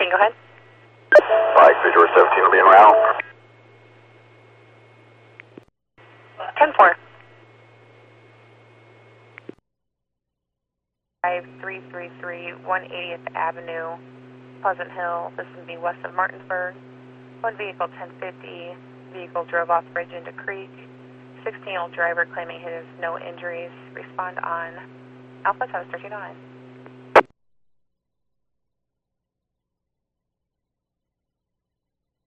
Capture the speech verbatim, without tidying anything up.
go ahead. five three zero seventeen will be en route. ten four. five three three three, one eightieth Avenue, Pleasant Hill. This would be west of Martinsburg. One vehicle ten fifty. Vehicle drove off bridge into creek. sixteen-year-old driver claiming he has no injuries. Respond on Alpha Tower thirteen oh nine.